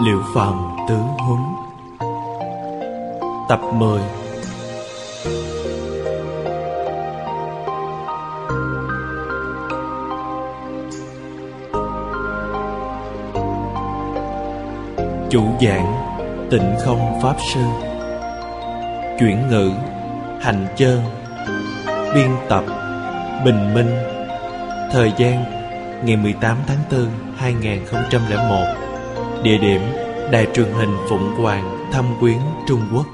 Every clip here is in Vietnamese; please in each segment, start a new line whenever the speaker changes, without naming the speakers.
Liễu Phàm Tướng Huấn. Tập 10. Chủ giảng Tịnh Không Pháp Sư. Chuyển ngữ Hành Chơn. Biên tập Bình Minh. Thời gian ngày 18 tháng 4, 2001. Địa điểm Đài truyền hình Phụng Hoàng, Thâm Quyến, Trung Quốc.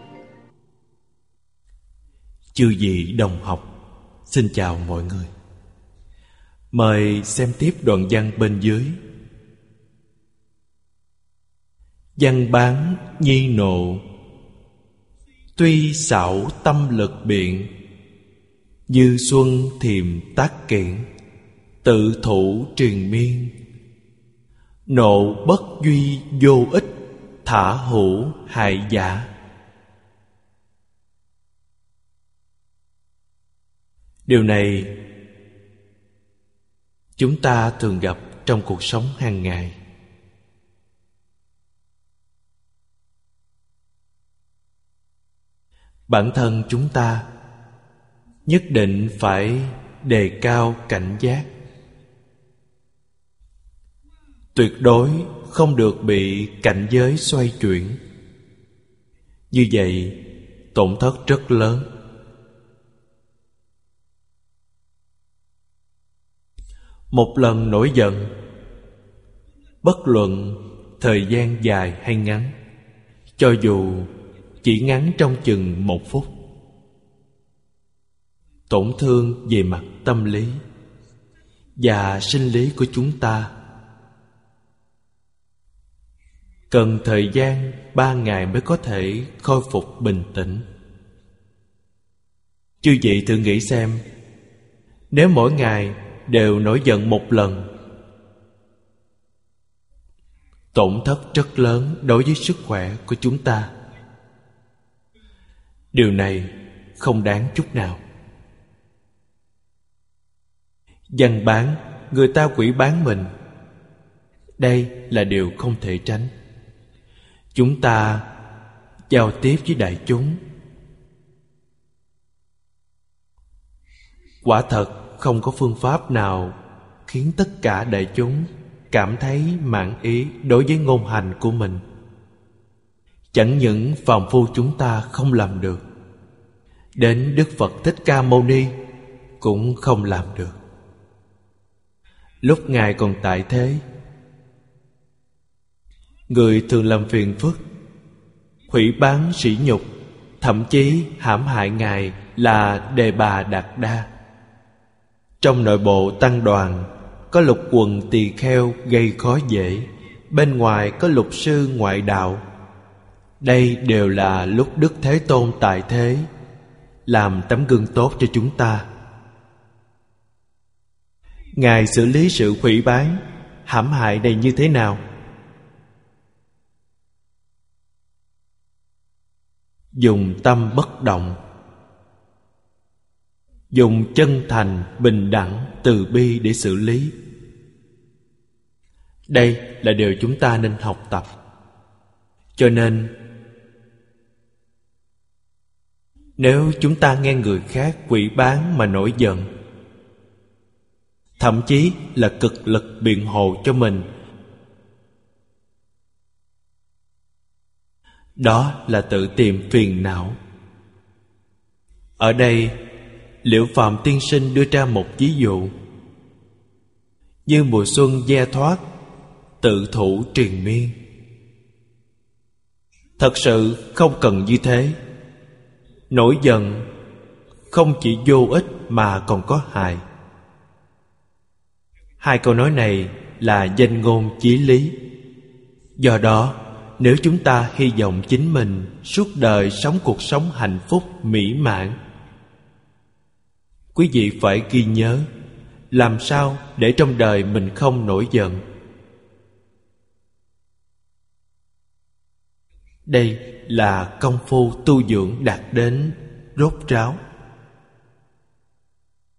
Chư vị đồng học, xin chào mọi người. Mời xem tiếp đoạn văn bên dưới. Văn bán nhi nộ, tuy xảo tâm lực biện, như xuân thiềm tác kiện, tự thủ triền miên. Nộ bất duy vô ích, thả hữu hại giả. Điều này chúng ta thường gặp trong cuộc sống hàng ngày. Bản thân chúng ta nhất định phải đề cao cảnh giác, tuyệt đối không được bị cảnh giới xoay chuyển. Như vậy tổn thất rất lớn. Một lần nổi giận, bất luận thời gian dài hay ngắn, cho dù chỉ ngắn trong chừng 1 phút, tổn thương về mặt tâm lý và sinh lý của chúng ta cần thời gian 3 ngày mới có thể khôi phục bình tĩnh. Chư vị thử nghĩ xem, nếu mỗi ngày đều nổi giận 1 lần, tổn thất rất lớn đối với sức khỏe của chúng ta. Điều này không đáng chút nào. Văn bán, người ta quỷ bán mình, đây là điều không thể tránh. Chúng ta giao tiếp với đại chúng, quả thật không có phương pháp nào khiến tất cả đại chúng cảm thấy mãn ý đối với ngôn hành của mình. Chẳng những phàm phu chúng ta không làm được, đến Đức Phật Thích Ca Mâu Ni cũng không làm được. Lúc Ngài còn tại thế, người thường làm phiền phức, hủy báng sỉ nhục, thậm chí hãm hại Ngài là Đề Bà Đạt Đa. Trong nội bộ tăng đoàn có lục quần tỳ kheo gây khó dễ, bên ngoài có lục sư ngoại đạo. Đây đều là lúc Đức Thế Tôn tại thế, làm tấm gương tốt cho chúng ta. Ngài xử lý sự hủy báng, hãm hại này như thế nào? Dùng tâm bất động, dùng chân thành, bình đẳng, từ bi để xử lý. Đây là điều chúng ta nên học tập. Cho nên nếu chúng ta nghe người khác quỷ bán mà nổi giận, thậm chí là cực lực biện hộ cho mình, đó là tự tìm phiền não. Ở đây Liễu Phàm tiên sinh đưa ra một ví dụ. Như mùa xuân gieo thoát, tự thủ triền miên. Thật sự không cần như thế. Nổi giận không chỉ vô ích mà còn có hại. 2 câu nói này là danh ngôn chí lý. Do đó, nếu chúng ta hy vọng chính mình suốt đời sống cuộc sống hạnh phúc mỹ mãn, quý vị phải ghi nhớ làm sao để trong đời mình không nổi giận. Đây là công phu tu dưỡng đạt đến rốt ráo.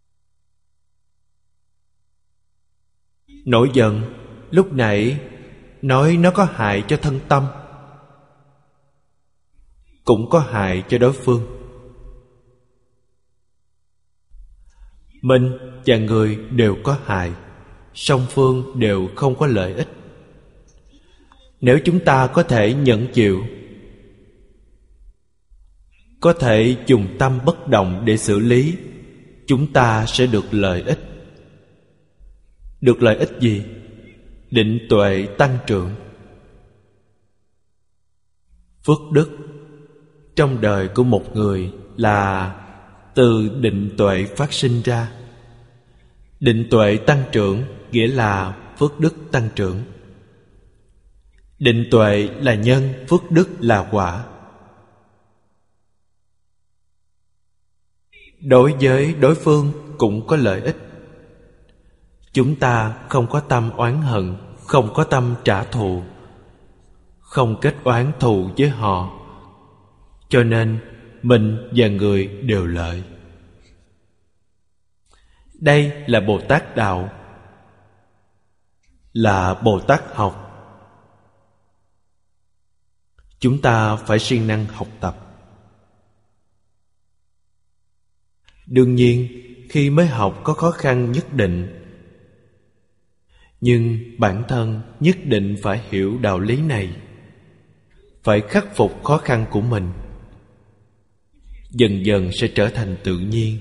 Nổi giận lúc nãy nói nó có hại cho thân tâm, cũng có hại cho đối phương. Mình và người đều có hại, song phương đều không có lợi ích. Nếu chúng ta có thể nhẫn chịu, có thể dùng tâm bất động để xử lý, chúng ta sẽ được lợi ích. Được lợi ích gì? Định tuệ tăng trưởng. Phước đức trong đời của một người là từ định tuệ phát sinh ra. Định tuệ tăng trưởng nghĩa là phước đức tăng trưởng. Định tuệ là nhân, phước đức là quả. Đối với đối phương cũng có lợi ích. Chúng ta không có tâm oán hận, không có tâm trả thù, không kết oán thù với họ, cho nên mình và người đều lợi. Đây là Bồ Tát đạo, là Bồ Tát học. Chúng ta phải siêng năng học tập. Đương nhiên, khi mới học có khó khăn nhất định, nhưng bản thân nhất định phải hiểu đạo lý này, phải khắc phục khó khăn của mình. Dần dần sẽ trở thành tự nhiên.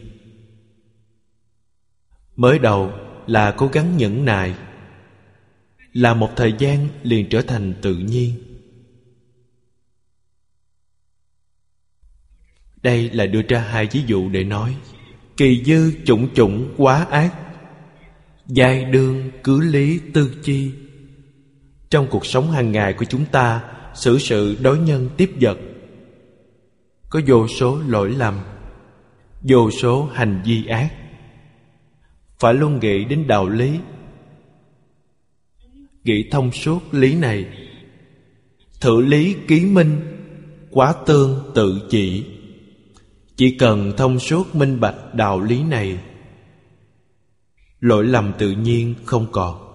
Mới đầu là cố gắng nhẫn nại, là một thời gian liền trở thành tự nhiên. Đây là đưa ra hai ví dụ để nói: kỳ dư chủng chủng quá ác, giai đương cứ lý tư chi. Trong cuộc sống hàng ngày của chúng ta, xử sự đối nhân tiếp vật, có vô số lỗi lầm, vô số hành vi ác. Phải luôn nghĩ đến đạo lý, nghĩ thông suốt lý này. Thử lý ký minh, quá tương tự chỉ. Chỉ cần thông suốt minh bạch đạo lý này, lỗi lầm tự nhiên không còn.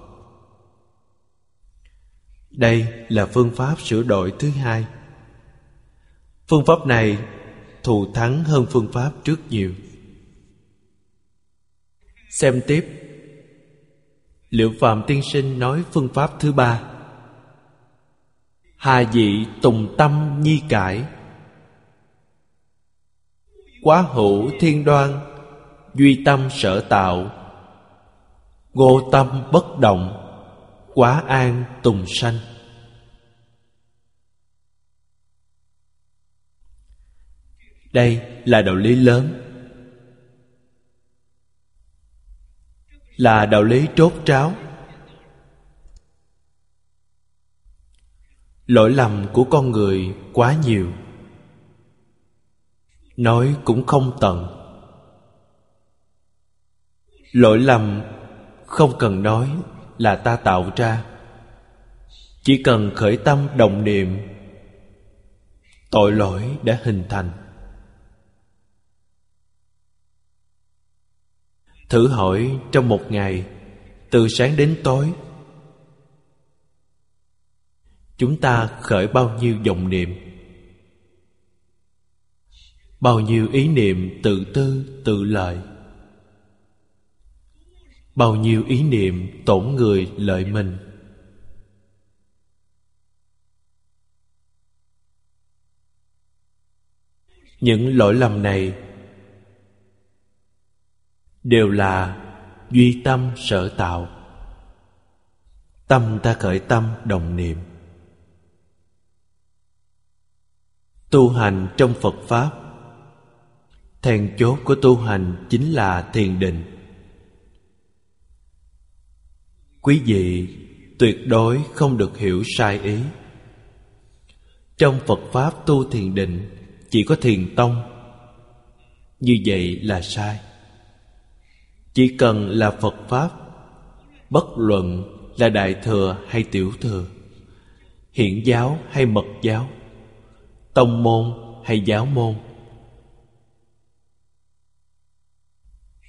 Đây là phương pháp sửa đổi thứ hai. Phương pháp này thù thắng hơn phương pháp trước nhiều. Xem tiếp. Liệu Phạm tiên sinh nói phương pháp thứ ba: hà dị tùng tâm nhi cải, quá hữu thiên đoan, duy tâm sở tạo, ngô tâm bất động, quá an tùng sanh. Đây là đạo lý lớn, là đạo lý trốt tráo. Lỗi lầm của con người quá nhiều, nói cũng không tận. Lỗi lầm không cần nói là ta tạo ra, chỉ cần khởi tâm động niệm, tội lỗi đã hình thành. Thử hỏi trong một ngày, từ sáng đến tối, chúng ta khởi bao nhiêu vọng niệm, bao nhiêu ý niệm tự tư tự lợi, bao nhiêu ý niệm tổn người lợi mình. Những lỗi lầm này đều là duy tâm sở tạo. Tâm ta khởi tâm đồng niệm. Tu hành trong Phật Pháp, then chốt của tu hành chính là thiền định. Quý vị tuyệt đối không được hiểu sai ý. Trong Phật Pháp tu thiền định chỉ có thiền tông. Như vậy là sai. Chỉ cần là Phật Pháp, bất luận là Đại Thừa hay Tiểu Thừa, Hiển giáo hay Mật giáo, tông môn hay giáo môn,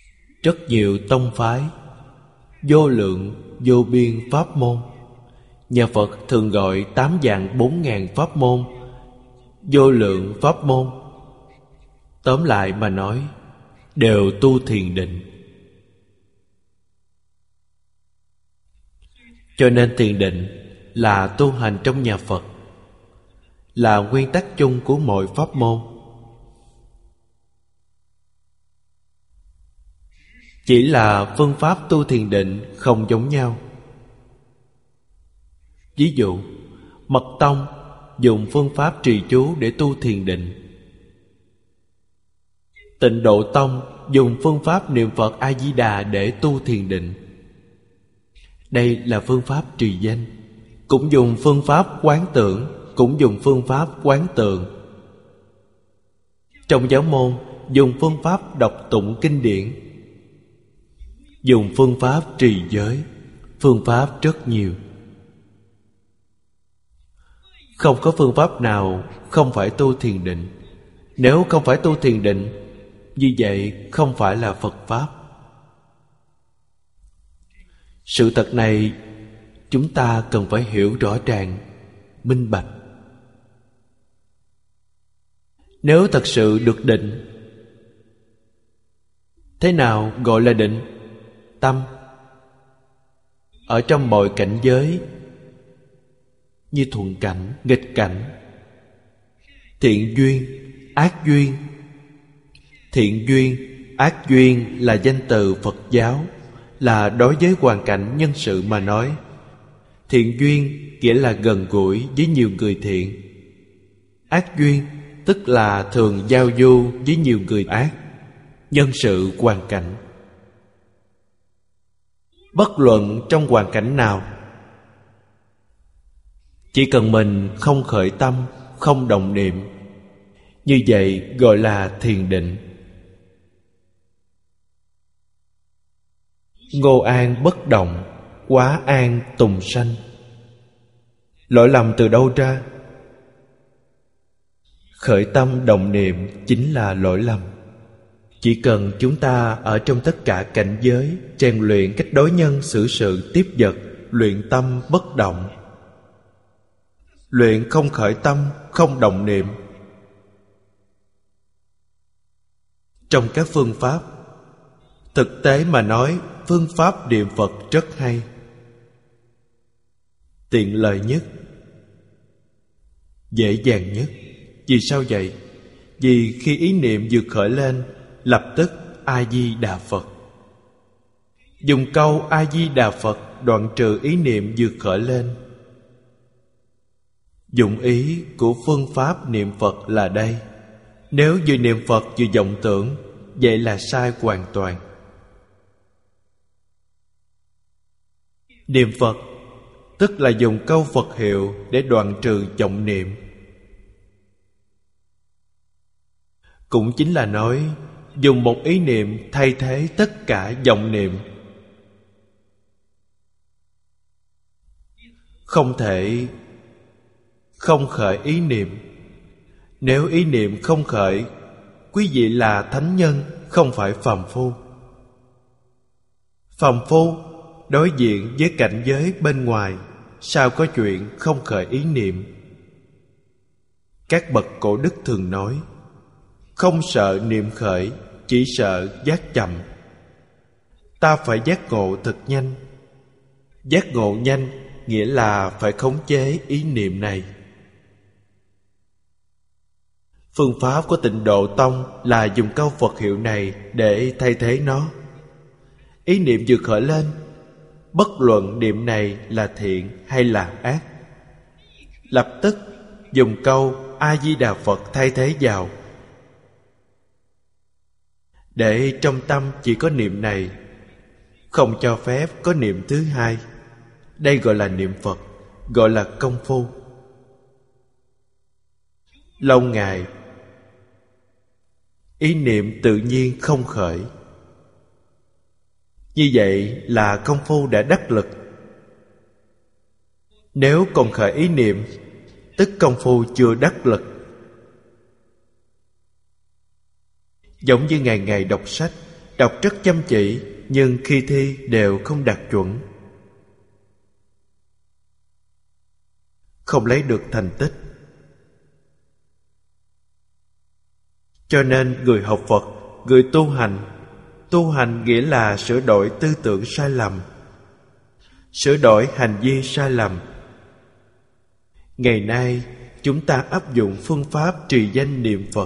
rất nhiều tông phái, vô lượng vô biên pháp môn, Nhà Phật thường gọi 8 vạn 4 ngàn pháp môn, vô lượng pháp môn. Tóm lại mà nói, đều tu thiền định. Cho nên thiền định là tu hành trong nhà Phật, là nguyên tắc chung của mọi pháp môn. Chỉ là phương pháp tu thiền định không giống nhau. Ví dụ, Mật tông dùng phương pháp trì chú để tu thiền định. Tịnh Độ tông dùng phương pháp niệm Phật A-di-đà để tu thiền định. Đây là phương pháp trì danh. Cũng dùng phương pháp quán tưởng, cũng dùng phương pháp quán tượng. Trong giáo môn dùng phương pháp đọc tụng kinh điển, dùng phương pháp trì giới. Phương pháp rất nhiều. Không có phương pháp nào không phải tu thiền định. Nếu không phải tu thiền định, như vậy không phải là Phật Pháp. Sự thật này chúng ta cần phải hiểu rõ ràng, minh bạch. Nếu thật sự được định, thế nào gọi là định? Tâm. Ở trong mọi cảnh giới, như thuận cảnh, nghịch cảnh, thiện duyên, ác duyên. Thiện duyên, ác duyên là danh từ Phật giáo, là đối với hoàn cảnh nhân sự mà nói. Thiện duyên nghĩa là gần gũi với nhiều người thiện. Ác duyên tức là thường giao du với nhiều người ác. Nhân sự hoàn cảnh. Bất luận trong hoàn cảnh nào, chỉ cần mình không khởi tâm, không động niệm, như vậy gọi là thiền định. Ngô an bất động, quá an tùng sanh. Lỗi lầm từ đâu ra? Khởi tâm động niệm chính là lỗi lầm. Chỉ cần chúng ta ở trong tất cả cảnh giới rèn luyện cách đối nhân xử sự tiếp vật, luyện tâm bất động, luyện không khởi tâm, không động niệm. Trong các phương pháp, thực tế mà nói, phương pháp niệm Phật rất hay, tiện lợi nhất, dễ dàng nhất. Vì sao vậy? Vì khi ý niệm vừa khởi lên, lập tức A-di-đà Phật. Dùng câu A-di-đà Phật đoạn trừ ý niệm vừa khởi lên. Dụng ý của phương pháp niệm Phật là đây. Nếu vừa niệm Phật vừa vọng tưởng, vậy là sai hoàn toàn. Niệm Phật tức là dùng câu Phật hiệu để đoạn trừ vọng niệm. Cũng chính là nói, dùng một ý niệm thay thế tất cả vọng niệm. Không thể không khởi ý niệm. Nếu ý niệm không khởi, quý vị là thánh nhân, không phải phàm phu. Phàm phu đối diện với cảnh giới bên ngoài, sao có chuyện không khởi ý niệm? Các bậc cổ đức thường nói, không sợ niệm khởi, chỉ sợ giác chậm. Ta phải giác ngộ thật nhanh. Giác ngộ nhanh nghĩa là phải khống chế ý niệm này. Phương pháp của Tịnh Độ tông là dùng câu Phật hiệu này để thay thế nó. Ý niệm vừa khởi lên, bất luận niệm này là thiện hay là ác, lập tức dùng câu A-di-đà Phật thay thế vào, để trong tâm chỉ có niệm này, không cho phép có niệm thứ hai. Đây gọi là niệm Phật, gọi là công phu. Lâu ngày, ý niệm tự nhiên không khởi. Như vậy là công phu đã đắc lực. Nếu còn khởi ý niệm, tức công phu chưa đắc lực. Giống như ngày ngày đọc sách, đọc rất chăm chỉ, nhưng khi thi đều không đạt chuẩn. không lấy được thành tích. Cho nên người học Phật, người tu hành nghĩa là sửa đổi tư tưởng sai lầm, sửa đổi hành vi sai lầm. Ngày nay chúng ta áp dụng phương pháp trì danh niệm Phật.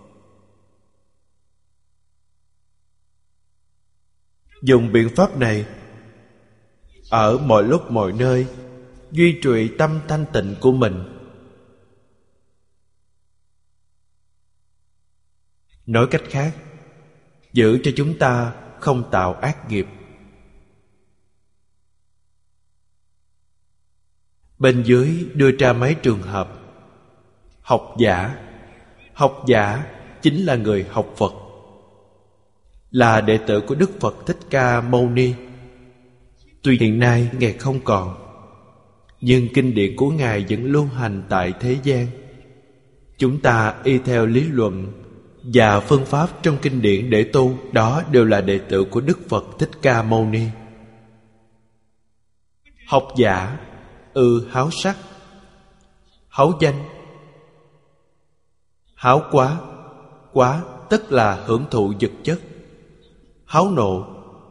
Dùng biện pháp này ở mọi lúc mọi nơi duy trì tâm thanh tịnh của mình. Nói cách khác, giữ cho chúng ta không tạo ác nghiệp. Bên dưới đưa ra mấy trường hợp. Học giả chính là người học Phật, là đệ tử của Đức Phật Thích Ca Mâu Ni. Tuy hiện nay Ngài không còn, nhưng kinh điển của Ngài vẫn lưu hành tại thế gian. Chúng ta y theo lý luận và phương pháp trong kinh điển để tu, đó đều là đệ tử của Đức Phật Thích Ca Mâu Ni. Học giả háo sắc, háo danh, háo quá tức là hưởng thụ vật chất, háo nộ,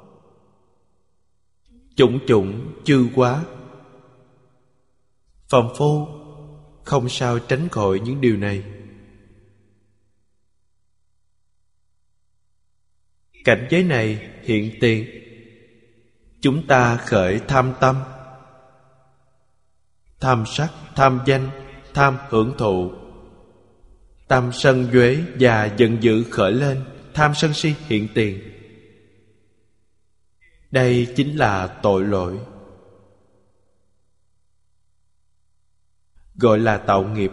chủng chư quá. Phàm phu không sao tránh khỏi những điều này. Cảnh giới này hiện tiền, chúng ta khởi tham tâm, tham sắc, tham danh, tham hưởng thụ. Tâm sân uế và giận dữ khởi lên, tham sân si hiện tiền. Đây chính là tội lỗi, gọi là tạo nghiệp.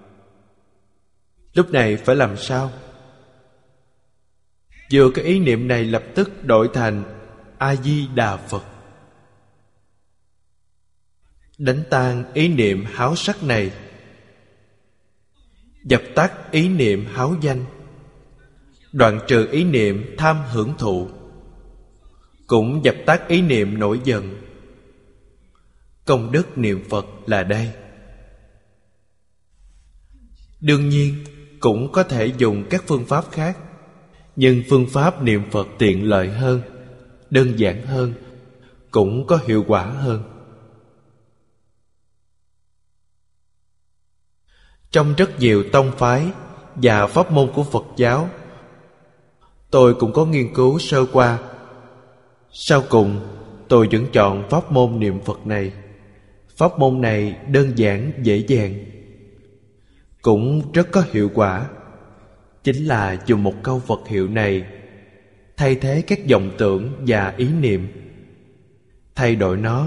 Lúc này phải làm sao? Vừa cái ý niệm này lập tức đổi thành A-di-đà Phật, đánh tan ý niệm háo sắc này, dập tắt ý niệm háo danh, đoạn trừ ý niệm tham hưởng thụ, cũng dập tắt ý niệm nổi giận. Công đức niệm Phật là đây. Đương nhiên cũng có thể dùng các phương pháp khác, nhưng phương pháp niệm Phật tiện lợi hơn, đơn giản hơn, cũng có hiệu quả hơn. Trong rất nhiều tông phái và pháp môn của Phật giáo, tôi cũng có nghiên cứu sơ qua. Sau cùng tôi vẫn chọn pháp môn niệm Phật này. Pháp môn này đơn giản dễ dàng, cũng rất có hiệu quả. Chính là dùng một câu Phật hiệu này thay thế các vọng tưởng và ý niệm. Thay đổi nó,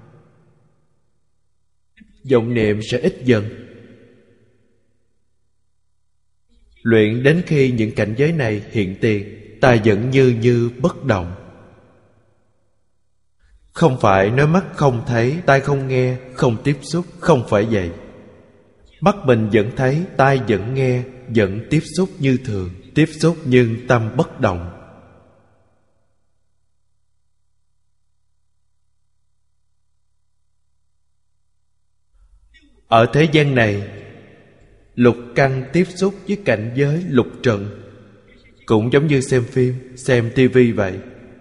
vọng niệm sẽ ít dần. Luyện đến khi những cảnh giới này hiện tiền, ta vẫn như bất động. Không phải nói mắt không thấy, tai không nghe, không tiếp xúc, không phải vậy. Mắt mình vẫn thấy, tai vẫn nghe, vẫn tiếp xúc như thường, tiếp xúc nhưng tâm bất động. Ở thế gian này, lục căn tiếp xúc với cảnh giới lục trần, cũng giống như xem phim, xem tivi vậy.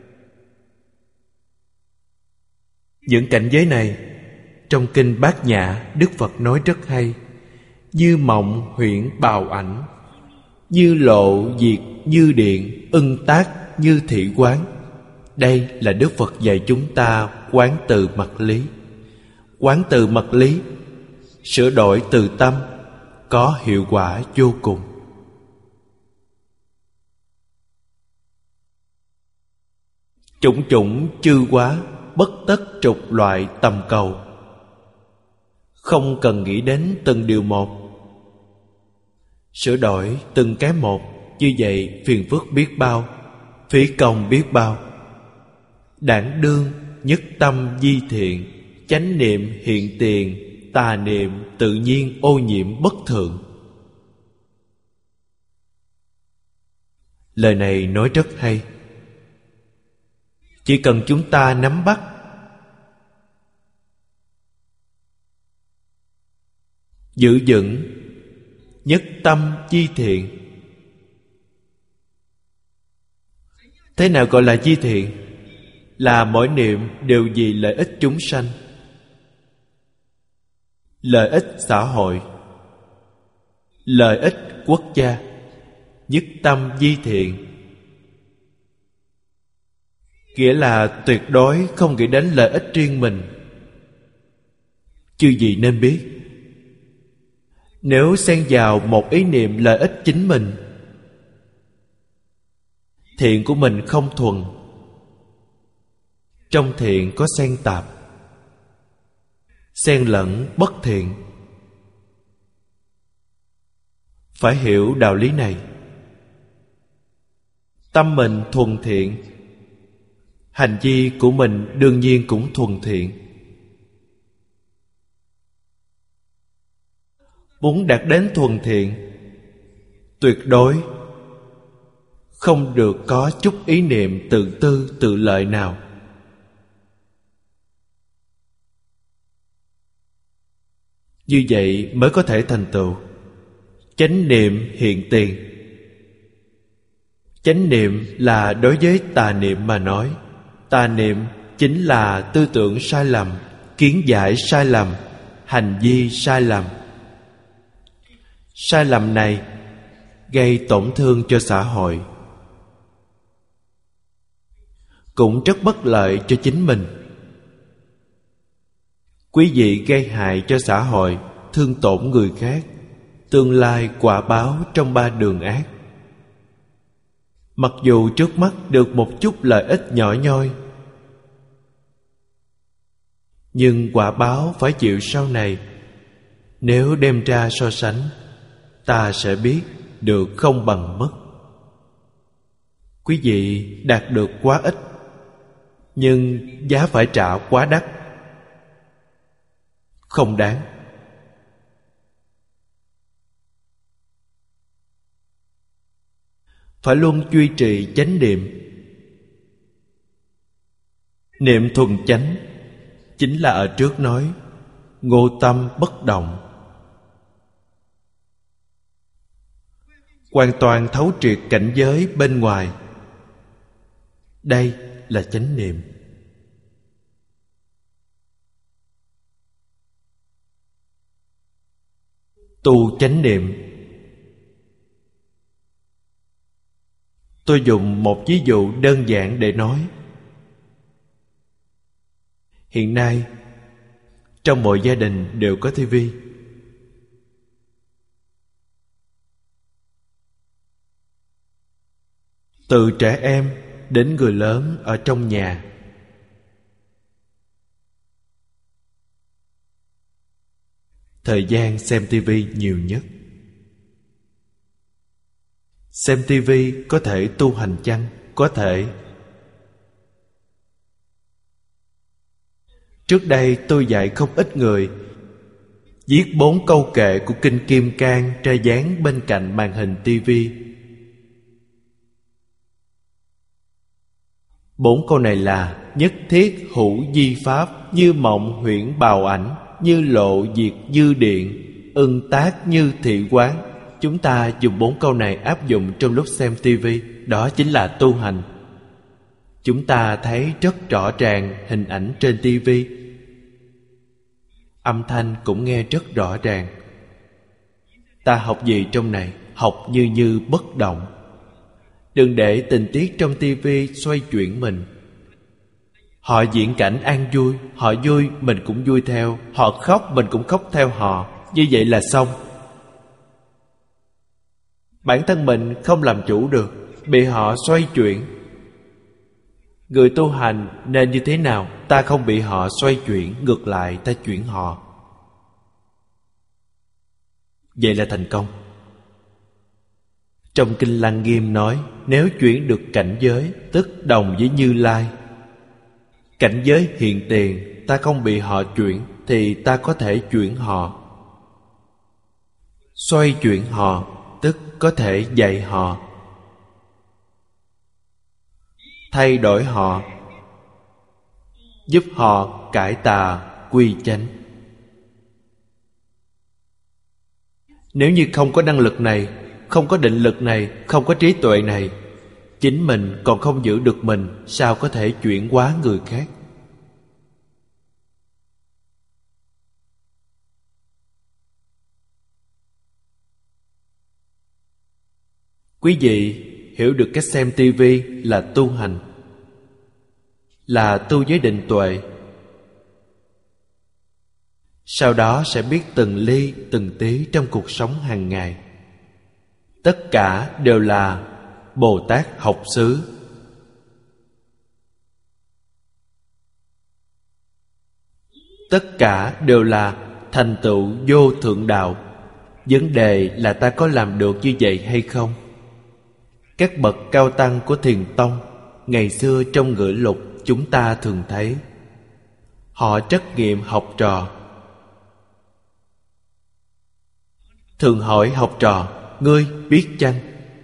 Những cảnh giới này trong kinh Bát Nhã, Đức Phật nói rất hay. Như mộng huyễn bào ảnh, như lộ diệt như điện, ưng tác như thị quán. Đây là Đức Phật dạy chúng ta quán từ mặt lý. Quán từ mặt lý, sửa đổi từ tâm, có hiệu quả vô cùng. Chủng chư quá, bất tất trục loại tầm cầu. Không cần nghĩ đến từng điều một, sửa đổi từng cái một. Như vậy phiền phức biết bao, phí công biết bao. Đảng đương nhất tâm di thiện, chánh niệm hiện tiền, tà niệm tự nhiên ô nhiễm bất thượng. Lời này nói rất hay. Chỉ cần chúng ta nắm bắt, giữ vững nhất tâm chi thiện. Thế nào gọi là chi thiện? Là mỗi niệm đều vì lợi ích chúng sanh, lợi ích xã hội, lợi ích quốc gia. Nhất tâm di thiện nghĩa là tuyệt đối không nghĩ đến lợi ích riêng mình. Chư vị nên biết, nếu xen vào một ý niệm lợi ích chính mình, thiện của mình không thuần. Trong thiện có xen tạp, xen lẫn bất thiện. Phải hiểu đạo lý này. Tâm mình thuần thiện, hành vi của mình đương nhiên cũng thuần thiện. Muốn đạt đến thuần thiện, tuyệt đối không được có chút ý niệm tự tư tự lợi nào. Như vậy mới có thể thành tựu chánh niệm hiện tiền. Chánh niệm là đối với tà niệm mà nói. Tà niệm chính là tư tưởng sai lầm, kiến giải sai lầm, hành vi sai lầm. Sai lầm này gây tổn thương cho xã hội, cũng rất bất lợi cho chính mình. Quý vị gây hại cho xã hội, thương tổn người khác, tương lai quả báo trong ba đường ác. Mặc dù trước mắt được một chút lợi ích nhỏ nhoi, nhưng quả báo phải chịu sau này. Nếu đem ra so sánh, ta sẽ biết được không bằng mất. Quý vị đạt được quá ít, nhưng giá phải trả quá đắt, không đáng. Phải luôn duy trì chánh niệm. Niệm thuần chánh chính là ở trước nói ngô tâm bất động, hoàn toàn thấu triệt cảnh giới bên ngoài. Đây là chánh niệm. Tu chánh niệm. Tôi dùng một ví dụ đơn giản để nói. Hiện nay trong mọi gia đình đều có tivi. Từ trẻ em đến người lớn ở trong nhà, thời gian xem tivi nhiều nhất. Xem tivi có thể tu hành chăng? Có thể. Trước đây tôi dạy không ít người viết 4 câu kệ của Kinh Kim Cang ra dán bên cạnh màn hình tivi. 4 câu này là: nhất thiết hữu di pháp, như mộng huyễn bào ảnh, như lộ diệt dư điện, ưng tác như thị quán. Chúng ta dùng 4 câu này áp dụng trong lúc xem tivi, đó chính là tu hành. Chúng ta thấy rất rõ ràng hình ảnh trên tivi, âm thanh cũng nghe rất rõ ràng. Ta học gì trong này? Học như bất động. Đừng để tình tiết trong tivi xoay chuyển mình. Họ diễn cảnh an vui, họ vui mình cũng vui theo, họ khóc mình cũng khóc theo họ. Như vậy là xong. Bản thân mình không làm chủ được, bị họ xoay chuyển. Người tu hành nên như thế nào? Ta không bị họ xoay chuyển, ngược lại ta chuyển họ. Vậy là thành công. Trong Kinh Lăng Nghiêm nói, nếu chuyển được cảnh giới, tức đồng với Như Lai. Cảnh giới hiện tiền, ta không bị họ chuyển, thì ta có thể chuyển họ. Xoay chuyển họ, tức có thể dạy họ, thay đổi họ, giúp họ cải tà quy chánh. Nếu như không có năng lực này, không có định lực này, không có trí tuệ này, chính mình còn không giữ được mình, sao có thể chuyển hóa người khác? Quý vị hiểu được cách xem tivi là tu hành, là tu giới định tuệ. Sau đó sẽ biết từng ly từng tí trong cuộc sống hàng ngày. Tất cả đều là Bồ Tát học xứ. Tất cả đều là thành tựu vô thượng đạo. Vấn đề là ta có làm được như vậy hay không? Các bậc cao tăng của Thiền tông ngày xưa trong ngữ lục chúng ta thường thấy, họ trắc nghiệm học trò. Thường hỏi học trò: ngươi biết chăng?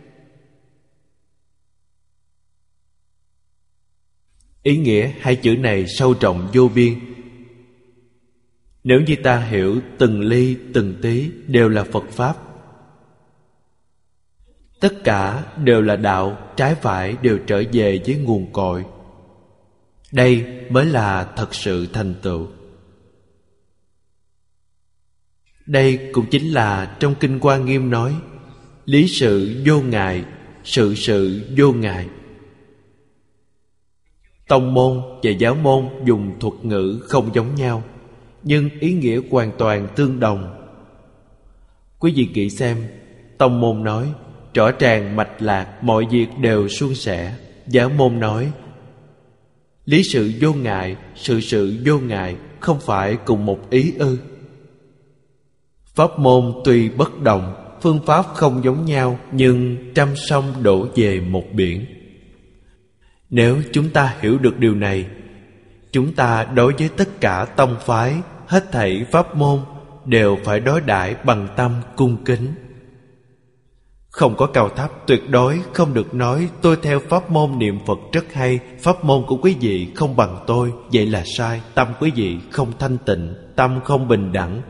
Ý nghĩa hai chữ này sâu trọng vô biên. Nếu như ta hiểu từng ly từng tí đều là Phật Pháp, tất cả đều là đạo, trái phải đều trở về với nguồn cội. Đây mới là thật sự thành tựu. Đây cũng chính là trong Kinh Hoa Nghiêm nói: lý sự vô ngại, sự sự vô ngại. Tông môn và giáo môn dùng thuật ngữ không giống nhau, nhưng ý nghĩa hoàn toàn tương đồng. Quý vị nghĩ xem, tông môn nói rõ ràng mạch lạc, mọi việc đều suôn sẻ. Giáo môn nói lý sự vô ngại, sự sự vô ngại, không phải cùng một ý ư? Pháp môn tuy bất đồng, phương pháp không giống nhau, nhưng trăm sông đổ về một biển. Nếu chúng ta hiểu được điều này, chúng ta đối với tất cả tông phái, hết thảy pháp môn đều phải đối đãi bằng tâm cung kính. Không có cao thấp, tuyệt đối không được nói tôi theo pháp môn niệm Phật rất hay, pháp môn của quý vị không bằng tôi, vậy là sai. Tâm quý vị không thanh tịnh, tâm không bình đẳng.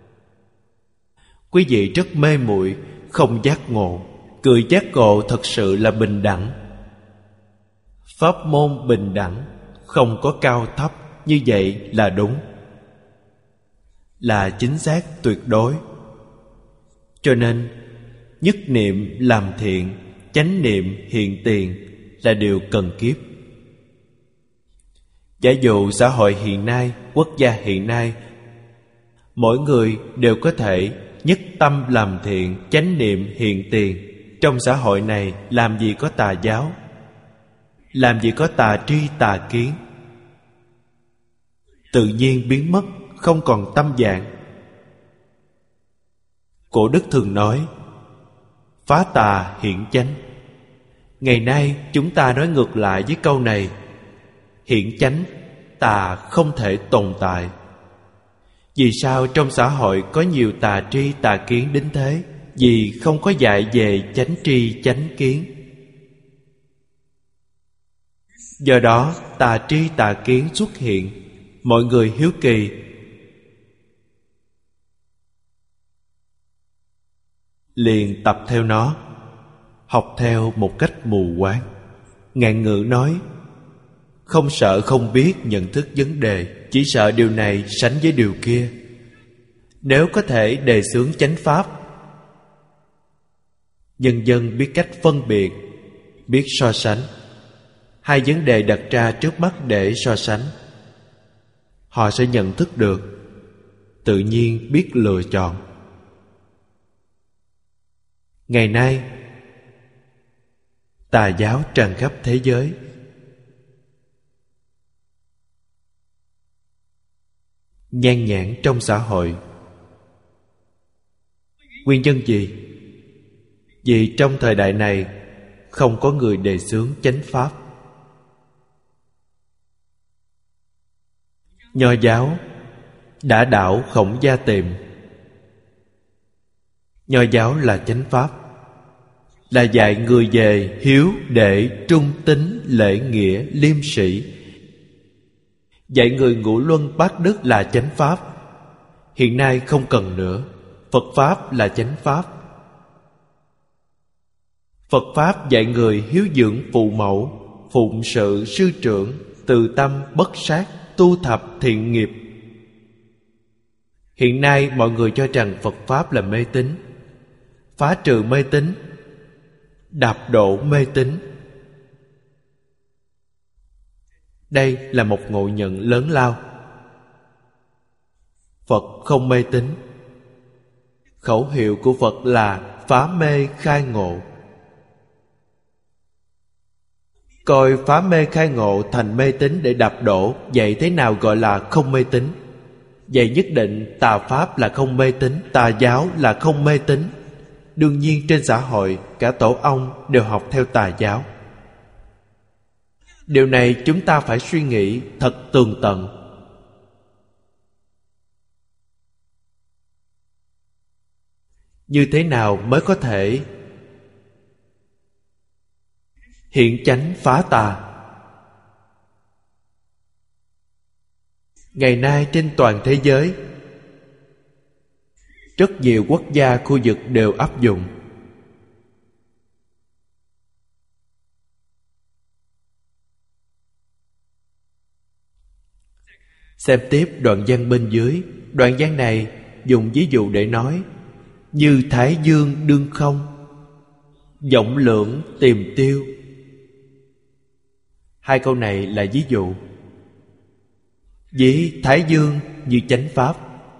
Quý vị rất mê muội, không giác ngộ. Người giác ngộ thật sự là bình đẳng. Pháp môn bình đẳng, không có cao thấp, như vậy là đúng, là chính xác tuyệt đối. Cho nên nhất niệm làm thiện, chánh niệm hiện tiền là điều cần kiếp. Giả dụ xã hội hiện nay, quốc gia hiện nay, mỗi người đều có thể nhất tâm làm thiện, chánh niệm hiện tiền. Trong xã hội này làm gì có tà giáo, làm gì có tà tri tà kiến, tự nhiên biến mất, không còn tâm dạng. Cổ đức thường nói phá tà hiện chánh. Ngày nay chúng ta nói ngược lại với câu này: hiện chánh, tà không thể tồn tại. Vì sao trong xã hội có nhiều tà tri tà kiến đến thế? Vì không có dạy về chánh tri chánh kiến. Do đó tà tri tà kiến xuất hiện. Mọi người hiếu kỳ, liền tập theo nó, học theo một cách mù quáng. Ngạn ngữ nói không sợ không biết nhận thức vấn đề, chỉ sợ điều này sánh với điều kia. Nếu có thể đề xướng chánh pháp, nhân dân biết cách phân biệt, biết so sánh. Hai vấn đề đặt ra trước mắt để so sánh, họ sẽ nhận thức được, tự nhiên biết lựa chọn. Ngày nay tà giáo tràn khắp thế giới. Nhan nhản trong xã hội. Nguyên nhân gì? Vì trong thời đại này không có người đề xướng chánh pháp. Nho giáo đã đảo Khổng Gia Tiệm. Nho giáo là chánh pháp, là dạy người về hiếu đệ trung tín lễ nghĩa liêm sĩ. Dạy người ngũ luân bát đức là chánh pháp. Hiện nay không cần nữa. Phật Pháp là chánh Pháp. Phật Pháp dạy người hiếu dưỡng phụ mẫu, phụng sự sư trưởng, từ tâm bất sát, tu thập thiện nghiệp. Hiện nay mọi người cho rằng Phật Pháp là mê tín. Phá trừ mê tín, đạp đổ mê tín. Đây là một ngộ nhận lớn lao. Phật không mê tín. Khẩu hiệu của Phật là phá mê khai ngộ. Coi phá mê khai ngộ thành mê tín để đạp đổ, vậy thế nào gọi là không mê tín? Vậy nhất định tà Pháp là không mê tín, tà giáo là không mê tín. Đương nhiên trên xã hội, cả tổ ông đều học theo tà giáo. Điều này chúng ta phải suy nghĩ thật tường tận. Như thế nào mới có thể hiện chánh phá tà? Ngày nay trên toàn thế giới, rất nhiều quốc gia khu vực đều áp dụng. Xem tiếp đoạn văn bên dưới. Đoạn văn này dùng ví dụ để nói: như thái dương đương không, vọng lượng tìm tiêu. Hai câu này là ví dụ. Ví thái dương như chánh Pháp,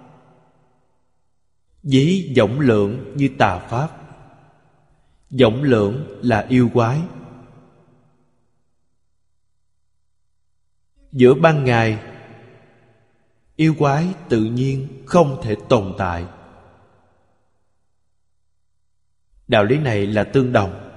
ví vọng lượng như tà Pháp. Vọng lượng là yêu quái. Giữa ban ngày, yêu quái tự nhiên không thể tồn tại. Đạo lý này là tương đồng.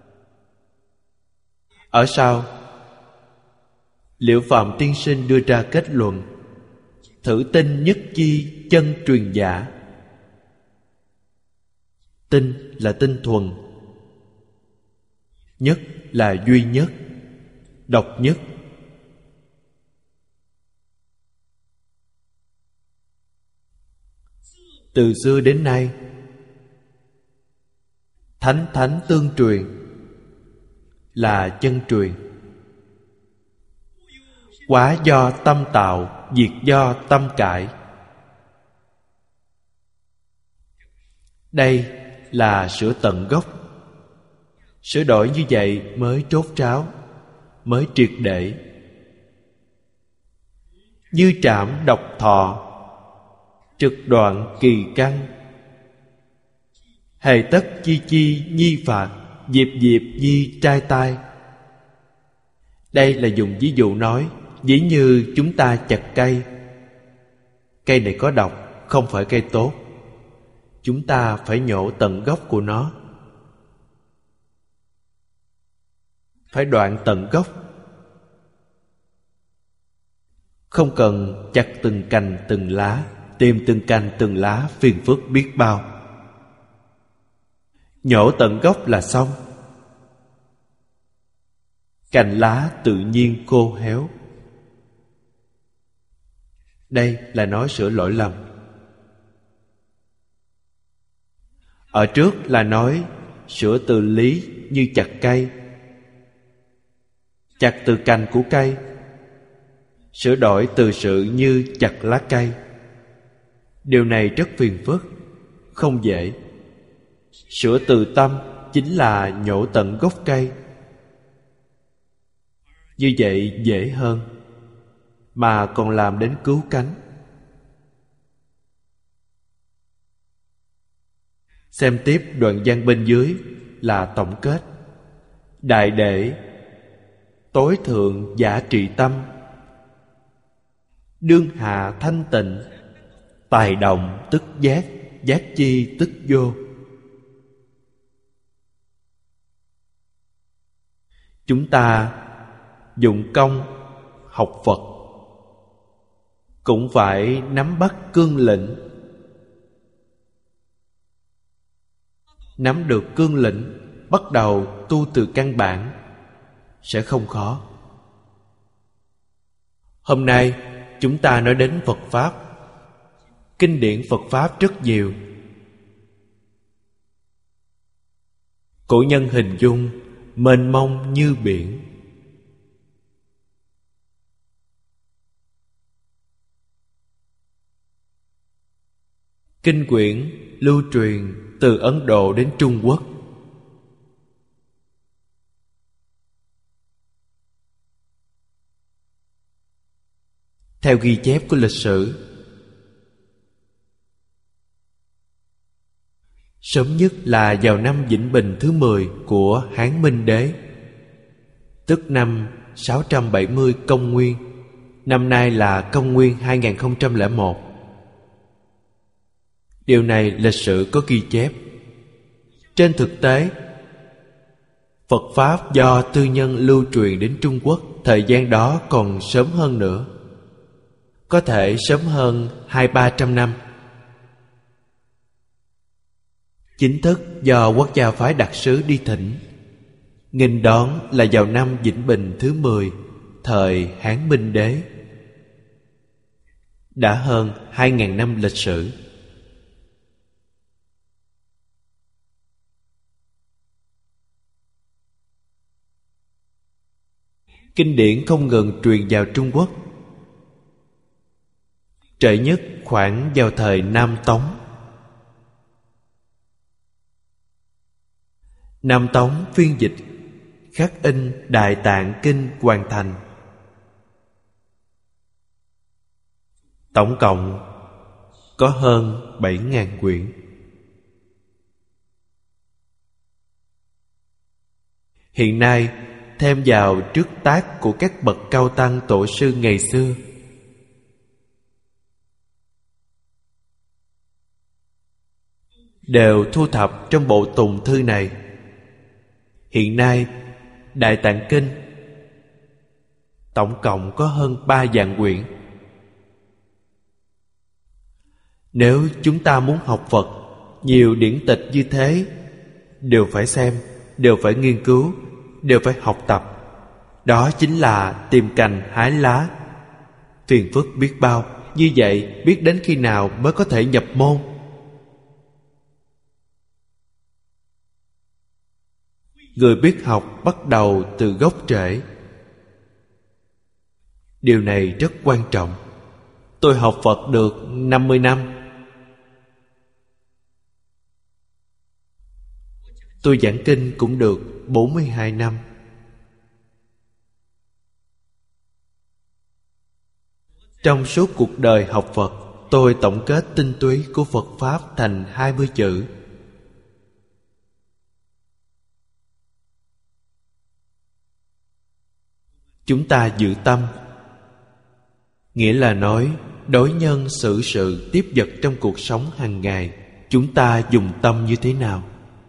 Ở sau, Liệu Phạm Tiên Sinh đưa ra kết luận: thử tinh nhất chi chân truyền giả. Tinh là tinh thuần, nhất là duy nhất, độc nhất. Từ xưa đến nay, thánh thánh tương truyền là chân truyền. Quả do tâm tạo, diệt do tâm cải. Đây là sửa tận gốc. Sửa đổi như vậy mới trốt ráo, mới triệt để. Như trảm độc thọ, trực đoạn kỳ căn. Hề tất chi chi nhi phạt, diệp diệp nhi trai tai. Đây là dùng ví dụ nói: ví như chúng ta chặt cây. Cây này có độc, không phải cây tốt. Chúng ta phải nhổ tận gốc của nó, phải đoạn tận gốc. Không cần chặt từng cành từng lá, tìm từng cành từng lá phiền phức biết bao. Nhổ tận gốc là xong. Cành lá tự nhiên khô héo. Đây là nói sửa lỗi lầm. Ở trước là nói sửa từ lý như chặt cây, chặt từ cành của cây. Sửa đổi từ sự như chặt lá cây. Điều này rất phiền phức, không dễ. Sửa từ tâm chính là nhổ tận gốc cây. Như vậy dễ hơn, mà còn làm đến cứu cánh. Xem tiếp đoạn văn bên dưới là tổng kết. Đại đệ, tối thượng giả trị tâm, đương hạ thanh tịnh, tài động tức giác, giác chi tức vô. Chúng ta dụng công học Phật cũng phải nắm bắt cương lĩnh. Nắm được cương lĩnh, bắt đầu tu từ căn bản sẽ không khó. Hôm nay chúng ta nói đến Phật Pháp. Kinh điển Phật Pháp rất nhiều, Cổ nhân hình dung mênh mông như biển. Kinh quyển lưu truyền từ Ấn Độ đến Trung Quốc. Theo ghi chép của lịch sử, sớm nhất là vào năm Vĩnh Bình thứ 10 của Hán Minh Đế, tức năm 670 công nguyên. Năm nay là công nguyên 2001. Điều này lịch sử có ghi chép. Trên thực tế, Phật Pháp do tư nhân lưu truyền đến Trung Quốc thời gian đó còn sớm hơn nữa, có thể sớm hơn 200-300 năm. Chính thức do quốc gia phái đặc sứ đi thỉnh, nghênh đón là vào năm Vĩnh Bình thứ 10 thời Hán Minh Đế. Đã hơn 2.000 năm lịch sử. Kinh điển không ngừng truyền vào Trung Quốc. Trễ nhất khoảng vào thời Nam Tống. Nam Tống phiên dịch khắc in Đại Tạng Kinh hoàn thành. Tổng cộng có hơn 7.000 quyển. Hiện nay thêm vào trước tác của các bậc cao tăng tổ sư ngày xưa, đều thu thập trong bộ tùng thư này. Hiện nay Đại Tạng Kinh tổng cộng có hơn 3 vạn quyển. Nếu chúng ta muốn học Phật, nhiều điển tịch như thế đều phải xem, đều phải nghiên cứu, đều phải học tập. Đó chính là tìm cành hái lá, phiền phức biết bao. Như vậy biết đến khi nào mới có thể nhập môn? Người biết học bắt đầu từ gốc rễ. Điều này rất quan trọng. Tôi học Phật được 50 năm. Tôi giảng kinh cũng được 42 năm. Trong suốt cuộc đời học Phật, tôi tổng kết tinh túy của Phật Pháp thành 20 chữ. Chúng ta giữ tâm, nghĩa là nói đối nhân xử sự tiếp vật trong cuộc sống hàng ngày, chúng ta dùng tâm như thế nào?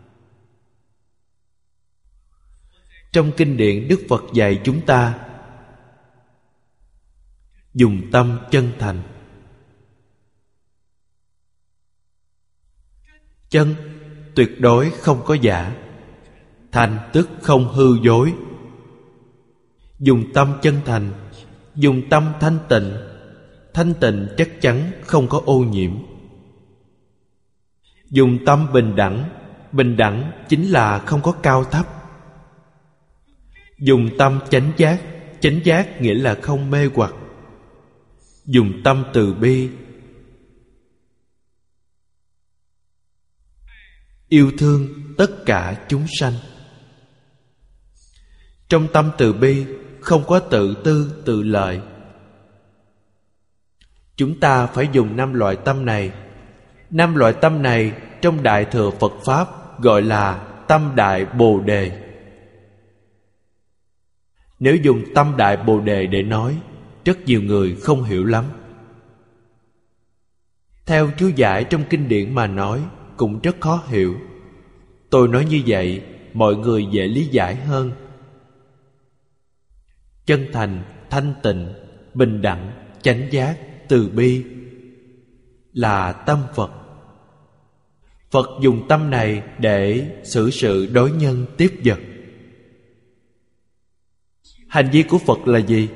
Trong kinh điển Đức Phật dạy chúng ta dùng tâm chân thành. Chân tuyệt đối không có giả, thành tức không hư dối. Dùng tâm chân thành, dùng tâm thanh tịnh. Thanh tịnh chắc chắn không có ô nhiễm. Dùng tâm bình đẳng. Bình đẳng chính là không có cao thấp. Dùng tâm chánh giác. Chánh giác nghĩa là không mê hoặc. Dùng tâm từ bi. Yêu thương tất cả chúng sanh. Trong tâm từ bi không có tự tư tự lợi. Chúng ta phải dùng 5 loại tâm này. 5 loại tâm này trong Đại Thừa Phật Pháp gọi là tâm Đại Bồ Đề. Nếu dùng tâm Đại Bồ Đề để nói, rất nhiều người không hiểu lắm. Theo chú giải trong kinh điển mà nói cũng rất khó hiểu. Tôi nói như vậy mọi người dễ lý giải hơn. Chân thành, thanh tịnh, bình đẳng, chánh giác, từ bi là tâm Phật. Phật dùng tâm này để xử sự đối nhân tiếp vật. Hành vi của Phật là gì?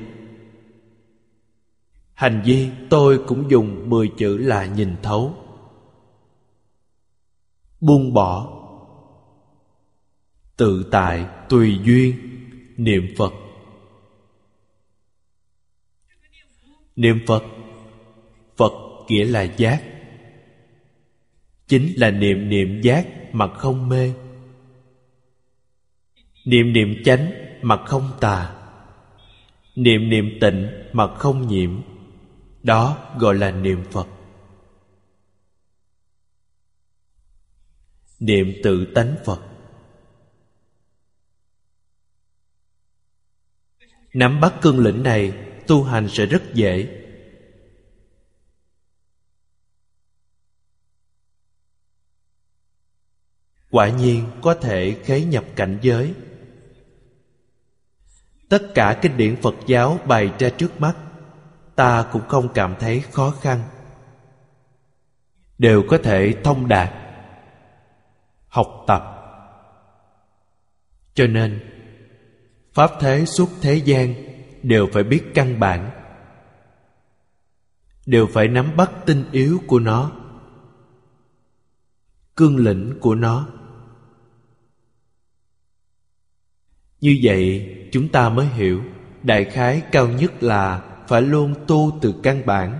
Hành vi tôi cũng dùng 10 chữ là nhìn thấu. Buông bỏ. tự tại, tùy duyên, niệm Phật. Niệm Phật, Phật nghĩa là giác. Chính là niệm giác mà không mê, niệm chánh mà không tà, niệm tịnh mà không nhiễm. Đó gọi là niệm Phật. Niệm tự tánh Phật. Nắm bắt cương lĩnh này, tu hành sẽ rất dễ. Quả nhiên có thể khế nhập cảnh giới. Tất cả kinh điển Phật giáo bày ra trước mắt, ta cũng không cảm thấy khó khăn, đều có thể thông đạt, học tập. Cho nên pháp thế suốt thế gian đều phải biết căn bản, đều phải nắm bắt tinh yếu của nó, cương lĩnh của nó. Như vậy chúng ta mới hiểu đại khái cao nhất là phải luôn tu từ căn bản,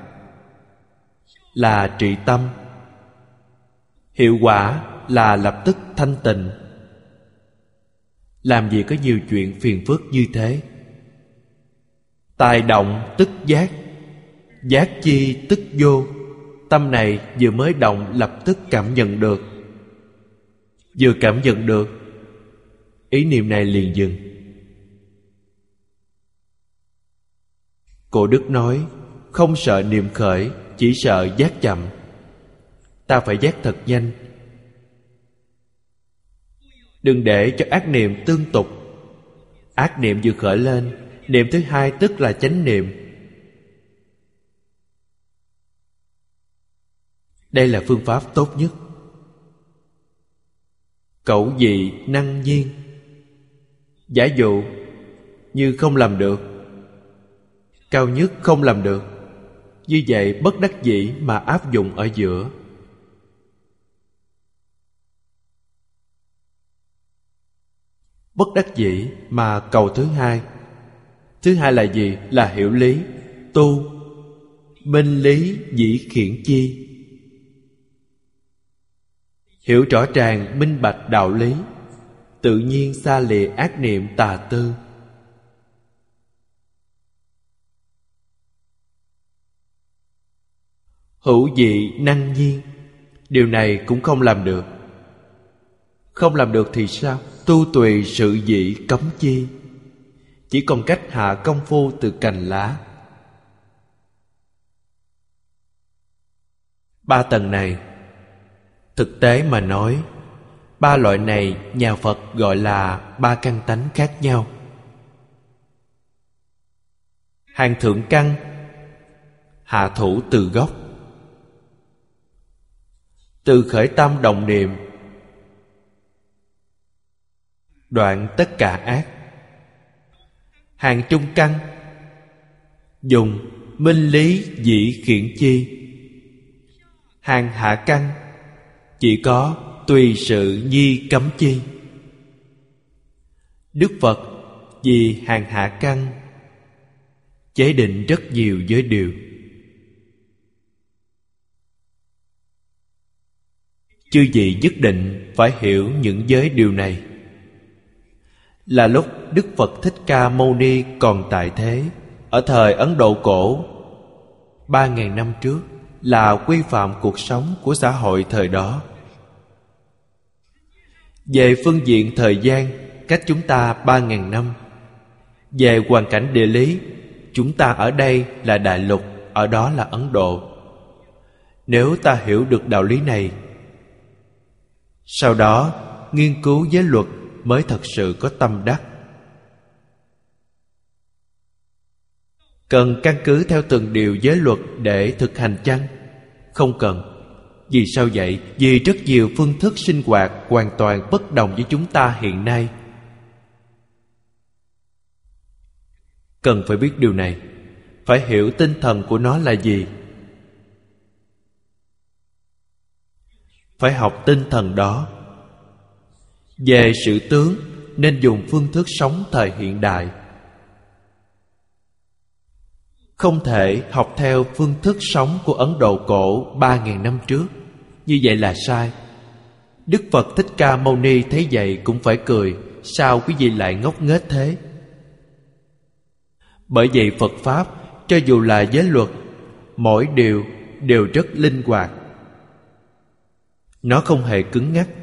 là trị tâm. Hiệu quả là lập tức thanh tịnh. Làm gì có nhiều chuyện phiền phức như thế. Tài động tức giác, giác chi tức vô. Tâm này vừa mới động lập tức cảm nhận được. Vừa cảm nhận được, ý niệm này liền dừng. Cổ Đức nói, không sợ niệm khởi, chỉ sợ giác chậm. Ta phải giác thật nhanh. Đừng để cho ác niệm tương tục. Ác niệm vừa khởi lên, niệm thứ hai tức là chánh niệm. Đây là phương pháp tốt nhất. Cẩu dị năng nhiên. Giả dụ như không làm được, cao nhất không làm được, như vậy bất đắc dĩ mà áp dụng ở giữa. Bất đắc dĩ mà cầu thứ hai. Thứ hai là gì? Là hiểu lý, tu. Minh lý dĩ khiển chi. Hiểu rõ ràng minh bạch đạo lý, tự nhiên xa lìa ác niệm tà tư. Hữu dị năng nhiên. Điều này cũng không làm được. Không làm được thì sao? Tu tùy sự dị cấm chi. Chỉ còn cách hạ công phu từ cành lá. Ba tầng này, thực tế mà nói, ba loại này nhà Phật gọi là ba căn tánh khác nhau. Hàng thượng căn, hạ thủ từ gốc. Từ khởi tâm động niệm, đoạn tất cả ác. Hàng trung căn, dùng minh lý dĩ khiển chi. Hàng hạ căn, chỉ có tùy sự nhi cấm chi. Đức Phật vì hàng hạ căn chế định rất nhiều giới điều. Chư vị nhất định phải hiểu những giới điều này. Là lúc Đức Phật Thích Ca Mâu Ni còn tại thế, ở thời Ấn Độ cổ 3.000 năm trước, là quy phạm cuộc sống của xã hội thời đó. Về phương diện thời gian, cách chúng ta 3.000 năm. Về hoàn cảnh địa lý, chúng ta ở đây là đại lục, ở đó là Ấn Độ. Nếu ta hiểu được đạo lý này, sau đó nghiên cứu giới luật mới thật sự có tâm đắc. Cần căn cứ theo từng điều giới luật để thực hành chăng? Không cần. Vì sao vậy? Vì rất nhiều phương thức sinh hoạt hoàn toàn bất đồng với chúng ta hiện nay. Cần phải biết điều này, phải hiểu tinh thần của nó là gì. Phải học tinh thần đó. Về sự tướng nên dùng phương thức sống thời hiện đại. Không thể học theo phương thức sống của Ấn Độ cổ 3.000 năm trước. Như vậy là sai. Đức Phật Thích Ca Mâu Ni thấy vậy cũng phải cười. Sao quý vị lại ngốc nghếch thế? Bởi vậy Phật Pháp, cho dù là giới luật, mỗi điều đều rất linh hoạt. Nó không hề cứng nhắc.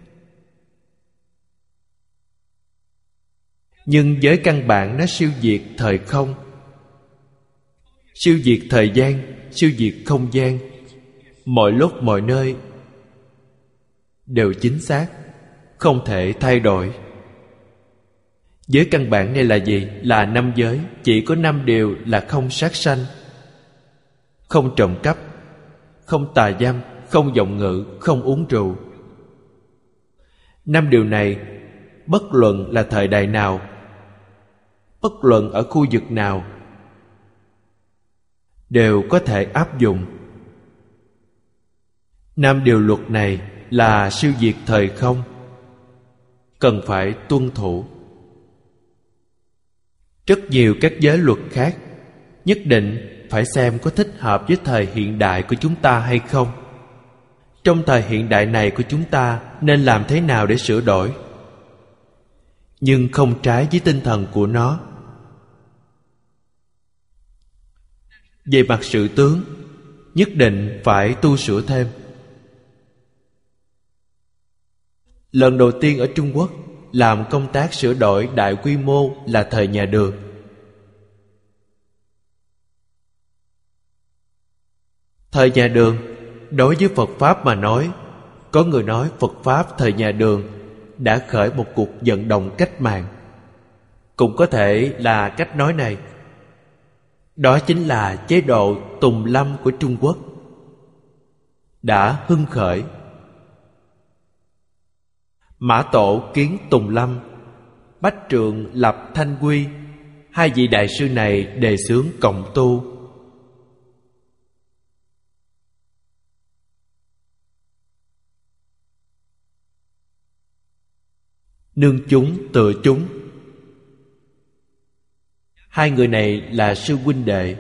Nhưng với căn bản nó siêu diệt thời không, siêu diệt thời gian, siêu diệt không gian, mọi lúc mọi nơi đều chính xác, không thể thay đổi. Giới căn bản này là gì? Là 5 giới. Chỉ có 5 điều là không sát sanh, không trộm cắp, không tà dâm, không vọng ngữ, không uống rượu. 5 điều này bất luận là thời đại nào, bất luận ở khu vực nào, đều có thể áp dụng. 5 điều luật này là siêu diệt thời không, cần phải tuân thủ. Rất nhiều các giới luật khác nhất định phải xem có thích hợp với thời hiện đại của chúng ta hay không. Trong thời hiện đại này của chúng ta nên làm thế nào để sửa đổi, nhưng không trái với tinh thần của nó. Về mặt sự tướng, nhất định phải tu sửa thêm. Lần đầu tiên ở Trung Quốc làm công tác sửa đổi đại quy mô là thời nhà Đường. Thời nhà Đường, đối với Phật Pháp mà nói, có người nói Phật Pháp thời nhà Đường đã khởi một cuộc vận động cách mạng. Cũng có thể là cách nói này. Đó chính là chế độ Tùng Lâm của Trung Quốc đã hưng khởi. Mã Tổ kiến Tùng Lâm, Bách Trượng lập Thanh Quy. Hai vị đại sư này đề xướng cộng tu. Nương chúng tựa chúng. Hai người này là sư huynh đệ,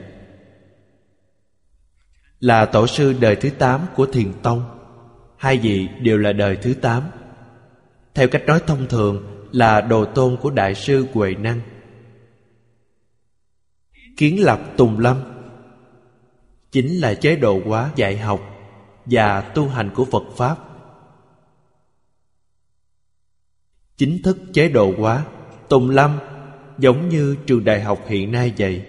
là tổ sư đời thứ 8 của Thiền Tông. Hai vị đều là đời thứ 8. Theo cách nói thông thường là đồ tôn của Đại sư Huệ Năng. Kiến lập Tùng Lâm chính là chế độ hóa dạy học và tu hành của Phật Pháp. Chính thức chế độ hóa Tùng Lâm giống như trường đại học hiện nay vậy.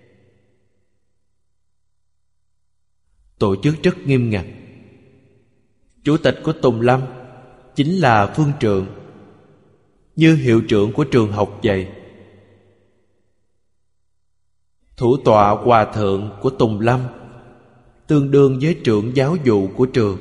Tổ chức rất nghiêm ngặt. Chủ tịch của Tùng Lâm chính là phương trượng, như hiệu trưởng của trường học vậy. Thủ tọa hòa thượng của Tùng Lâm tương đương với trưởng giáo vụ của trường.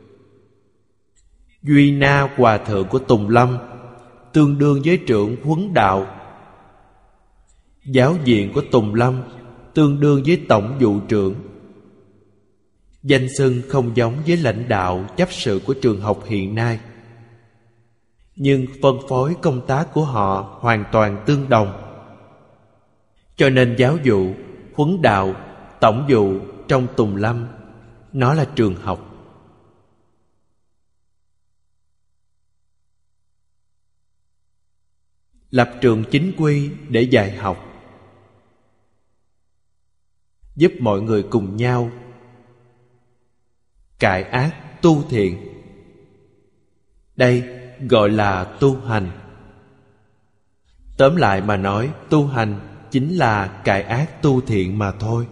Duy Na hòa thượng của Tùng Lâm tương đương với trưởng huấn đạo. Giáo viện của Tùng Lâm tương đương với tổng vụ trưởng. Danh xưng không giống với lãnh đạo chấp sự của trường học hiện nay, nhưng phân phối công tác của họ hoàn toàn tương đồng. Cho nên giáo vụ, huấn đạo, tổng vụ trong Tùng Lâm, nó là trường học. Lập trường chính quy để dạy học, giúp mọi người cùng nhau cải ác tu thiện. Đây gọi là tu hành. Tóm lại mà nói, tu hành chính là cải ác tu thiện mà thôi.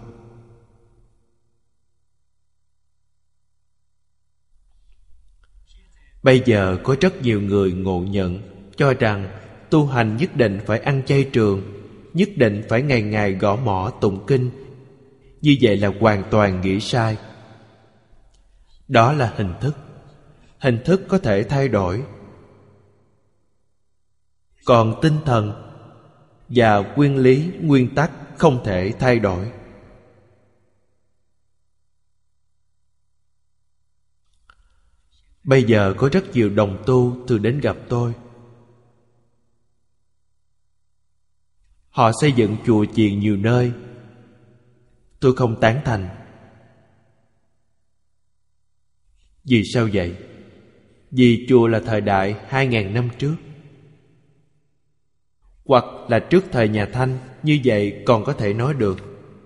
Bây giờ có rất nhiều người ngộ nhận, cho rằng tu hành nhất định phải ăn chay trường, nhất định phải ngày ngày gõ mõ tụng kinh. Như vậy là hoàn toàn nghĩ sai. Đó là hình thức. Hình thức có thể thay đổi, còn tinh thần và nguyên lý, nguyên tắc không thể thay đổi. Bây giờ có rất nhiều đồng tu thường đến gặp tôi. Họ xây dựng chùa chiền nhiều nơi. Tôi không tán thành. Vì sao vậy? Vì chùa là thời đại 2.000 năm trước, hoặc là trước thời nhà Thanh, như vậy còn có thể nói được.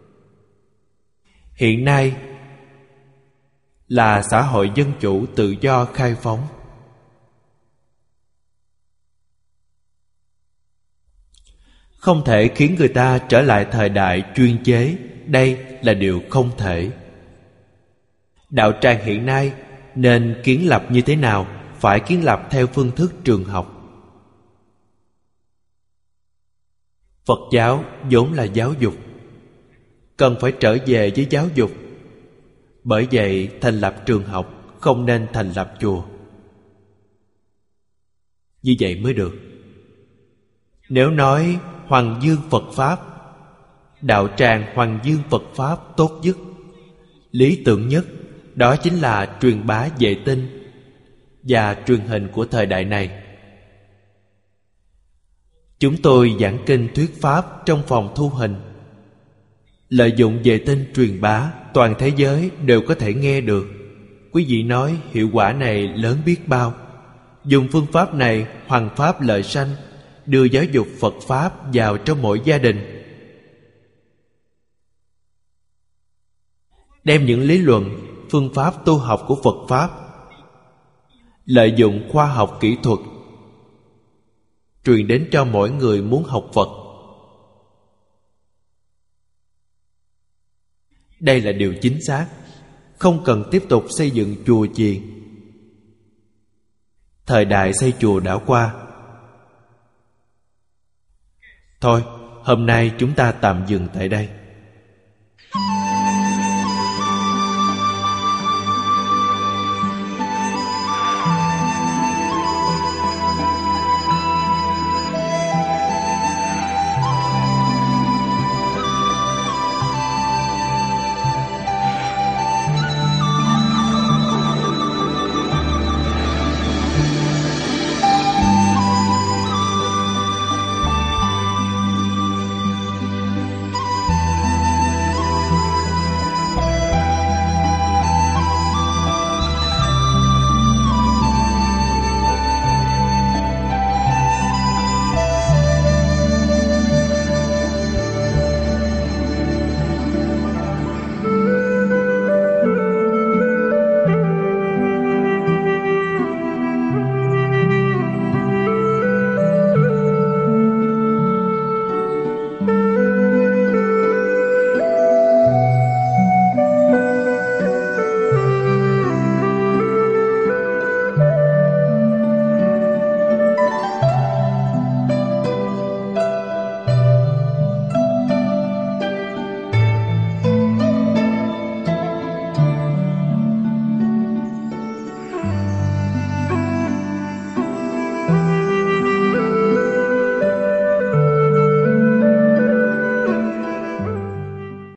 Hiện nay là xã hội dân chủ tự do khai phóng. Không thể khiến người ta trở lại thời đại chuyên chế. Đây là điều không thể. Đạo tràng hiện nay nên kiến lập như thế nào? Phải kiến lập theo phương thức trường học. Phật giáo vốn là giáo dục, cần phải trở về với giáo dục. Bởi vậy thành lập trường học, không nên thành lập chùa. Như vậy mới được. Nếu nói Hoằng Dương Phật Pháp, đạo tràng Hoằng Dương Phật Pháp tốt nhất, lý tưởng nhất, đó chính là truyền bá vệ tinh và truyền hình của thời đại này. Chúng tôi giảng kinh thuyết Pháp trong phòng thu hình, lợi dụng vệ tinh truyền bá, toàn thế giới đều có thể nghe được. Quý vị nói hiệu quả này lớn biết bao. Dùng phương pháp này hoằng pháp lợi sanh, đưa giáo dục Phật Pháp vào trong mỗi gia đình. Đem những lý luận, phương pháp tu học của Phật Pháp, lợi dụng khoa học kỹ thuật, truyền đến cho mỗi người muốn học Phật. Đây là điều chính xác. Không cần tiếp tục xây dựng chùa chiền. Thời đại xây chùa đã qua. Thôi, hôm nay chúng ta tạm dừng tại đây.